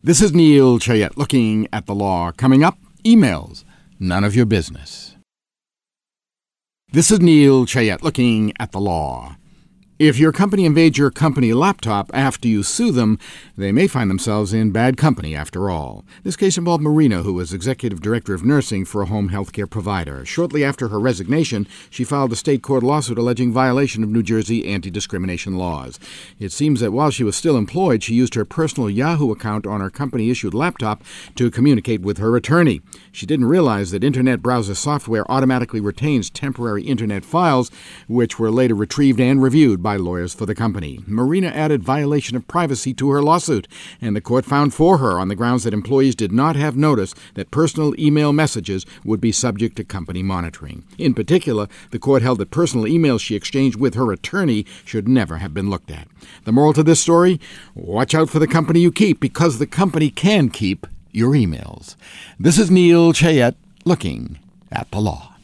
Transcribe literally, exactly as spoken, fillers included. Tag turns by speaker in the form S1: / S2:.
S1: This is Neil Chayette looking at the law. Coming up, emails, none of your business. This is Neil Chayette looking at the law. If your company invades your company laptop after you sue them, they may find themselves in bad company after all. This case involved Marina, who was executive director of nursing for a home health care provider. Shortly after her resignation, she filed a state court lawsuit alleging violation of New Jersey anti-discrimination laws. It seems that while she was still employed, she used her personal Yahoo account on her company-issued laptop to communicate with her attorney. She didn't realize that Internet browser software automatically retains temporary Internet files, which were later retrieved and reviewed by lawyers for the company. Marina added violation of privacy to her lawsuit, and the court found for her on the grounds that employees did not have notice that personal email messages would be subject to company monitoring. In particular, the court held that personal emails she exchanged with her attorney should never have been looked at. The moral to this story? Watch out for the company you keep, because the company can keep your emails. This is Neil Chayette looking at the law.